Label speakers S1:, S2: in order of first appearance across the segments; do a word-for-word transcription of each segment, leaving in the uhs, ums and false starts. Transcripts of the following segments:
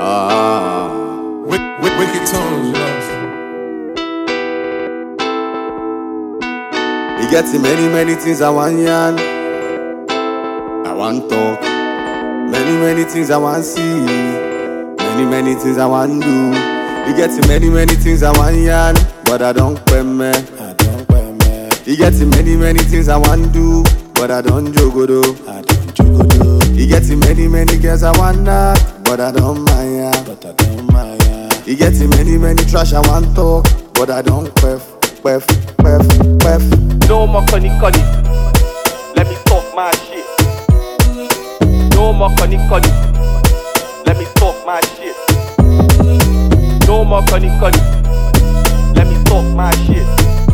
S1: Ah,
S2: Wick- wick- Wicked tones, you know.
S1: you get many, many things I want yarn. I want talk. Many, many things I want see. Many, many things I want do. You get many, many things I want yarn, but I don't pay me.
S3: I don't wear me,
S1: You get many, many things I want do, but I don't jogodo.
S3: I don't jogodo,
S1: You get many, many girls I want knock, but I don't mind ya.
S3: but I don't mind.
S1: You get many, many trash I want talk, but I don't queff, queff, queff, queff.
S4: No more conny conny. Let me talk my shit. No more conny conny. Let me talk my shit. No more conny conny. Let me talk my shit.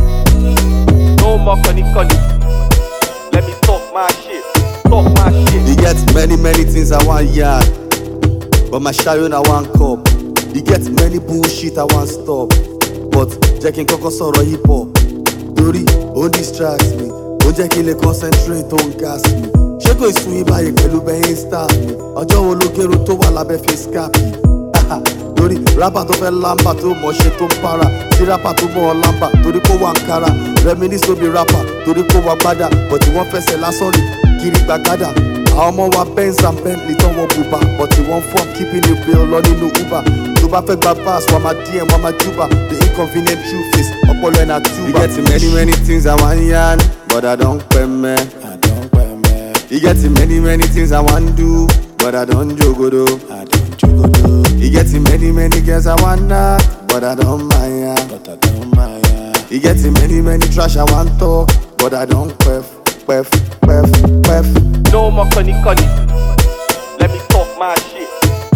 S4: No more conny conny. Let me talk my shit. Talk my shit.
S1: You get many, many things I want yard, but my shadow I want cup. You get many bullshit I want stop, but Jackie Coco sọ̀rọ̀ hip hop. Torí ó distract me, ó jẹ́ kí n lè concentrate on gas me. Ṣé kò sún yín báyìí pẹ̀lú bẹ́yìn star mi? Ọjọ́ wo ló gẹ̀rù tó wà lábẹ́ face cap yìí? Torí rapper tó fẹ́ lámbà tó mọ̀ ṣe tó ń para, sí rapper tó mọ̀ ọ́ lámbà torí kó wà ń kára. Reminisce ló bí rapper torí kó wà gbádà, but wọ́n fẹsẹ̀ lásán rìn kiri gbàgádà. Àwọn ọmọ wa Benz and Bentley tán wọ́n bùbá, but wọ́n fọ́n keeping it real lọ nínú Uber. Tó bá fẹ́ gba pass, wọ́n máa D M, wọ́n máa júbà. The inconvenient truth is ọpọlọ ẹ̀ na tuba. You get many many things I want yarn, but I don't pay me.
S3: I don't wear me,
S1: You get many many things I want do, but I don't jogodo.
S3: I don't jogodo,
S1: You get many many girls I want knock, but I don't mind ya.
S3: but I don't mind.
S1: You get many many trash I want talk, but I don't queff, queff, queff, queff.
S4: No more conny conny. Let me talk my shit.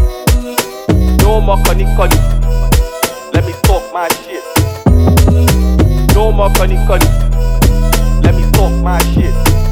S4: No more conny conny. Let me talk my shit. No more conny conny. Let me talk my shit.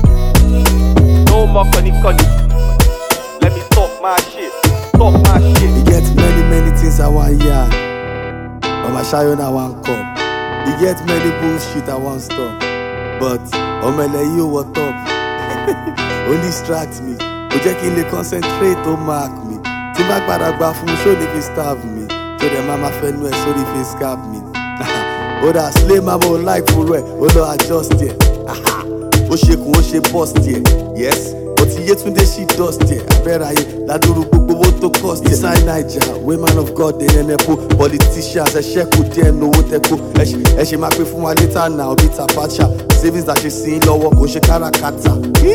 S4: No more conny conny. Let me talk my shit. Talk my shit.
S1: You get many many things I want yarn, but my shadow I want cup. You get many bullshit I want stop, but omele you what up? Only distract me, ó jẹ́ kí n lè concentrate ó mark me. Tí n bá padà gbà fún mi, ṣó ní fi starve me? Tó dẹ̀ máa ma fẹnu ẹ̀ sórí fi scab me. Ó dà slay máa bọ̀ like fún rẹ̀, ó lọ adjust yẹ. Ó ṣe kù ó ṣe bust yẹ, yes. Ó ti Yétúndé ṣì dust yẹ. Abẹ́rẹ́ ayé ládùúrú gbogbo owó tó cost yẹ. Inside Naija, wey man of God dey enepo. Politicians ẹ ṣẹ́kù díẹ̀ nowó tẹ́kọ̀. Ẹ ṣe máa pé fún wa later now bí Tapacha. Savings that ṣe sí lọ́wọ́ kò ṣe káràkátà.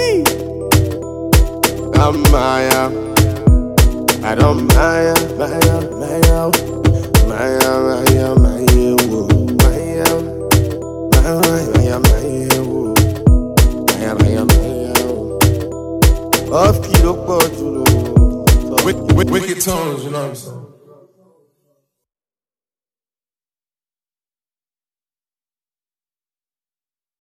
S1: I'm Maya, I don't Maya, Maya, Maya, Maya, Maya, Maya, whoa, Maya, Maya, Maya, Maya, whoa, Maya, Maya, Maya, whoa. Off key, look, but you know.
S2: Wick- wick- Wicked tones, you know what I'm saying.